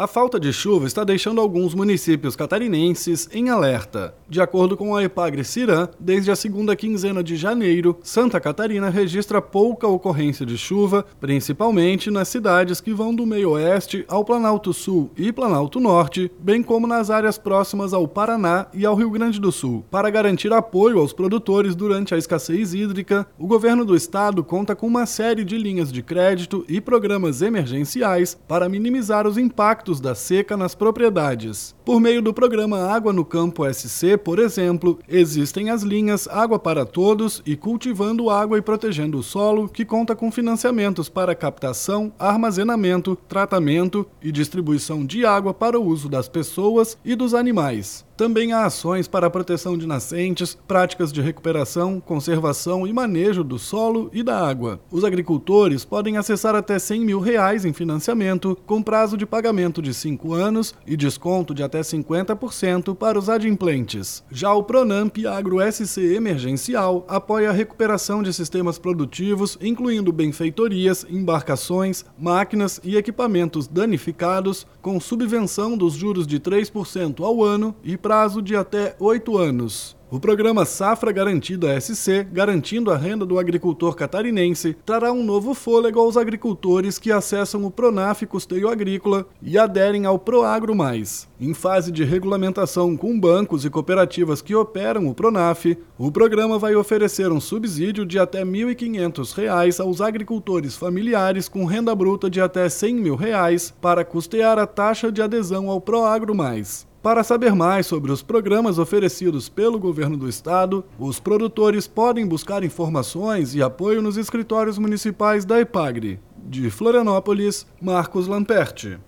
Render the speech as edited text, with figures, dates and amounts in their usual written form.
A falta de chuva está deixando alguns municípios catarinenses em alerta. De acordo com a Epagre-Ciran, desde a segunda quinzena de janeiro, Santa Catarina registra pouca ocorrência de chuva, principalmente nas cidades que vão do meio-oeste ao Planalto Sul e Planalto Norte, bem como nas áreas próximas ao Paraná e ao Rio Grande do Sul. Para garantir apoio aos produtores durante a escassez hídrica, o governo do estado conta com uma série de linhas de crédito e programas emergenciais para minimizar os impactos da seca nas propriedades. Por meio do programa Água no Campo SC, por exemplo, existem as linhas Água para Todos e Cultivando Água e Protegendo o Solo, que conta com financiamentos para captação, armazenamento, tratamento e distribuição de água para o uso das pessoas e dos animais. Também há ações para a proteção de nascentes, práticas de recuperação, conservação e manejo do solo e da água. Os agricultores podem acessar até R$100 mil em financiamento, com prazo de pagamento de 5 anos e desconto de até 50% para os adimplentes. Já o Pronamp Agro SC Emergencial apoia a recuperação de sistemas produtivos, incluindo benfeitorias, embarcações, máquinas e equipamentos danificados, com subvenção dos juros de 3% ao ano e prazo de até 8 anos. O programa Safra Garantida SC, garantindo a renda do agricultor catarinense, trará um novo fôlego aos agricultores que acessam o Pronaf Custeio Agrícola e aderem ao Proagro Mais. Em fase de regulamentação com bancos e cooperativas que operam o Pronaf, o programa vai oferecer um subsídio de até R$ 1.500 aos agricultores familiares com renda bruta de até R$100 mil para custear a taxa de adesão ao Proagro Mais. Para saber mais sobre os programas oferecidos pelo governo do estado, os produtores podem buscar informações e apoio nos escritórios municipais da Epagre. De Florianópolis, Marcos Lamperti.